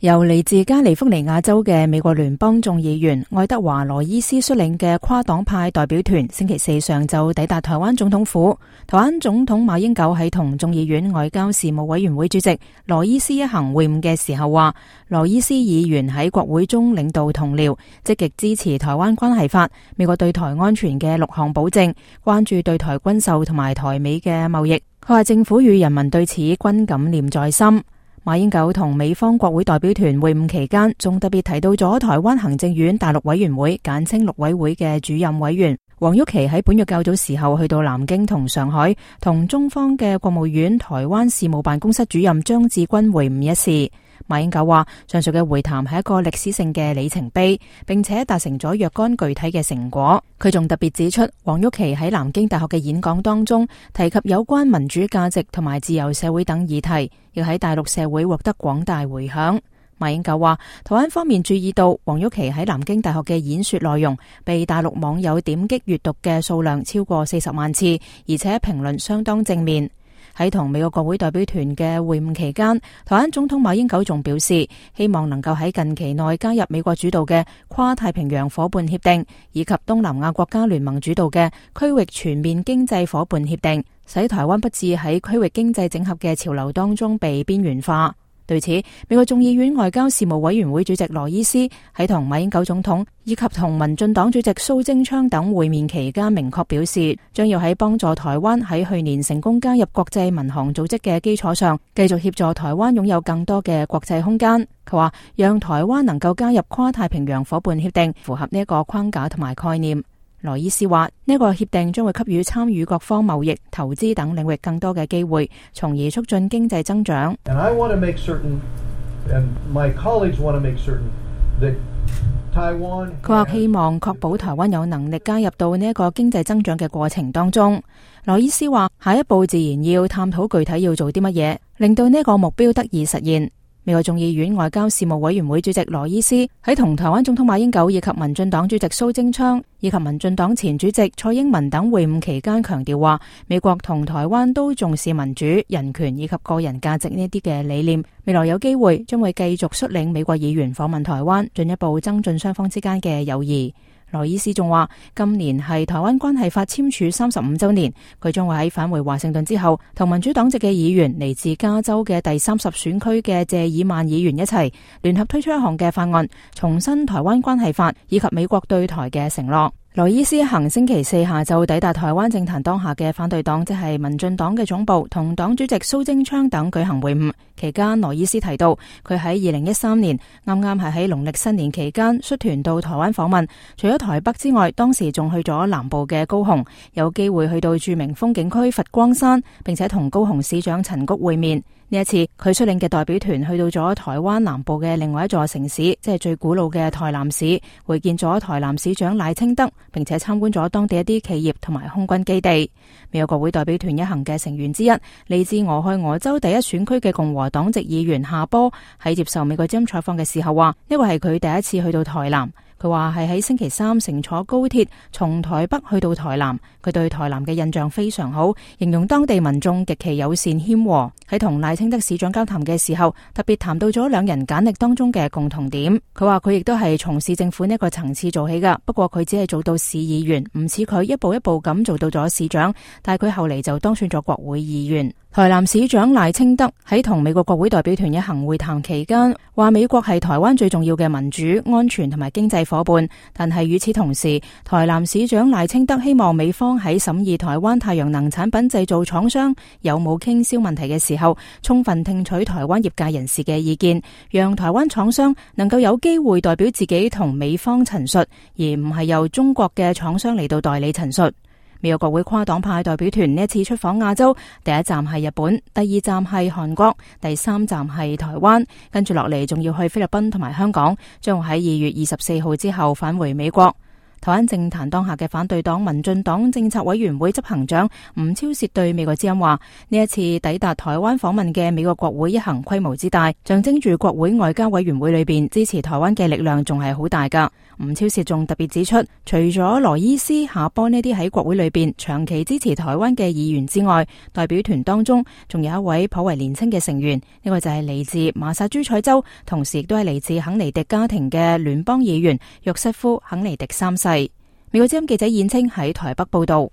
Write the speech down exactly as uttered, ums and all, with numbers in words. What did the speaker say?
由嚟自加利福尼亞州嘅美國聯邦眾議員愛德華羅伊斯率領嘅跨黨派代表團星期四上晝抵達台灣總統府。台灣總統馬英九喺同眾議院外交事務委員會主席羅伊斯一行會晤嘅時候話，羅伊斯議員喺國會中領導同僚，積極支持台灣關係法、美國對台安全嘅六項保證，關注對台軍售同埋台美嘅貿易。佢話政府與人民對此均感念在心。馬英九同美方國會代表團會晤期間，仲特別提到咗台灣行政院大陸委員會簡稱陸委會嘅主任委員黃郁琪喺本月較早時候去到南京同上海，同中方嘅國務院台灣事務辦公室主任張志軍會晤一事。馬英九話，上述嘅會談係一個歷史性嘅里程碑，並且達成咗若干具體嘅成果。佢仲特別指出，黃郁琪喺南京大學嘅演講當中提及有關民主價值同埋自由社會等議題，亦喺大陸社會獲得廣大回響。馬英九話，台灣方面注意到黃郁琪喺南京大學嘅演說內容被大陸網友點擊閱讀嘅數量超過四十萬次，而且評論相當正面。喺同美國國會代表團嘅會晤期間，台灣總統馬英九仲表示，希望能夠喺近期內加入美國主導嘅跨太平洋夥伴協定，以及東南亞國家聯盟主導嘅區域全面經濟夥伴協定，使台灣不致喺區域經濟整合嘅潮流當中被邊緣化。對此，美國眾議院外交事務委員會主席羅伊斯喺同馬英九總統以及同民進黨主席蘇貞昌等會面期間明確表示，將要喺幫助台灣喺去年成功加入國際民航組織嘅基礎上，繼續協助台灣擁有更多嘅國際空間。佢話，讓台灣能夠加入跨太平洋夥伴協定，符合呢一個框架同埋概念。羅伊斯話，呢個協定將會給予參與各方貿易、投資等領域更多嘅機會，從而促進經濟增長。 And I want to make certain, and my colleagues want to make certain that Taiwan. 佢話希望確保台灣有能力加入到呢一個經濟增長嘅過程當中。羅伊斯話，下一步自然要探討具體要做啲乜嘢，令到呢個目標得以實現。美國眾議院外交事務委員會主席羅伊斯喺同台灣總統馬英九以及民進黨主席蘇貞昌以及民進黨前主席蔡英文等會晤期間強調話，美國同台灣都重視民主、人權以及個人價值呢啲嘅理念，未來有機會將會繼續率領美國議員訪問台灣，進一步增進雙方之間嘅友誼。羅伊斯仲話，今年係台灣關係法簽署三十五周年，佢將會喺返回華盛頓之後，同民主黨籍嘅議員嚟自加州嘅第三十選區嘅謝爾曼議員一齊聯合推出一項嘅法案，重申台灣關係法以及美國對台嘅承諾。羅伊斯一行星期四下晝抵達台灣政壇當下嘅反對黨，即係民進黨嘅總部，同黨主席蘇貞昌等舉行會晤。期間，羅伊斯提到佢喺二零一三年啱啱係喺農曆新年期間率團到台灣訪問，除咗台北之外，當時仲去咗南部嘅高雄，有機會去到著名風景區佛光山，並且同高雄市長陳菊會面。呢一次，佢率領嘅代表團去到咗台灣南部嘅另外一座城市，即係最古老嘅台南市，會見咗台南市長賴清德，並且參觀咗當地一啲企業同埋空軍基地。美國國會代表團一行嘅成員之一，嚟自俄亥俄州第一選區嘅共和黨籍議員夏波喺接受美國之音採訪嘅時候話，呢個係佢第一次去到台南。佢話係喺星期三乘坐高鐵從台北去到台南，佢對台南嘅印象非常好，形容當地民眾極其友善謙和。喺同賴清德市長交談嘅時候，特別談到咗兩人簡歷當中嘅共同點。佢話佢亦都係從市政府呢個層次做起噶，不過佢只係做到市議員，唔似佢一步一步咁做到咗市長，但係佢後嚟就當選咗國會議員。台南市長賴清德喺同美國國會代表團一行會談期間，話美國係台灣最重要嘅民主、安全同埋經濟夥伴，但係與此同時，台南市長賴清德希望美方喺審議台灣太陽能產品製造廠商有冇傾銷問題嘅時候，充分聽取台灣業界人士嘅意見，讓台灣廠商能夠有機會代表自己同美方陳述，而唔係由中國嘅廠商嚟到代理陳述。美國國會跨黨派代表團呢一次出訪亞洲，第一站係日本，第二站係韓國，第三站係台灣，跟住落嚟仲要去菲律賓同埋香港，將會喺二月二十四號之後返回美國。 台灣政壇當下嘅反對黨民進黨政策委員會執行長吳釗燮對美國之音話：呢一次抵達台灣訪問嘅美國國會一行規模之大，象徵住國會外交委員會裏邊支持台灣嘅力量仲係好大噶。吳釗燮仲特別指出，除咗羅伊斯、夏波呢啲喺國會裏邊長期支持台灣嘅議員之外，代表團當中仲有一位頗為年輕嘅成員，呢個就係嚟自麻薩諸塞州，同時亦都係嚟自肯尼迪家庭嘅聯邦議員約瑟夫·肯尼迪三世。美國之音記者燕青喺台北報道。